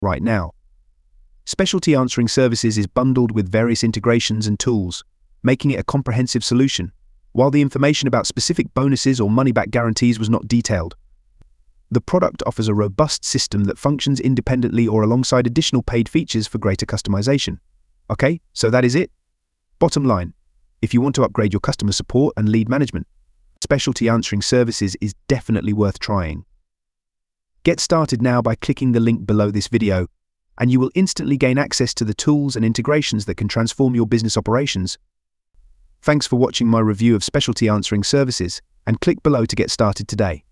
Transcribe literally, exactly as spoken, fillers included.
right now. Specialty Answering Services is bundled with various integrations and tools, making it a comprehensive solution, while the information about specific bonuses or money-back guarantees was not detailed. The product offers a robust system that functions independently or alongside additional paid features for greater customization. Okay, so that is it. Bottom line, if you want to upgrade your customer support and lead management, Specialty Answering Services is definitely worth trying. Get started now by clicking the link below this video, and you will instantly gain access to the tools and integrations that can transform your business operations. Thanks for watching my review of Specialty Answering Services, and click below to get started today.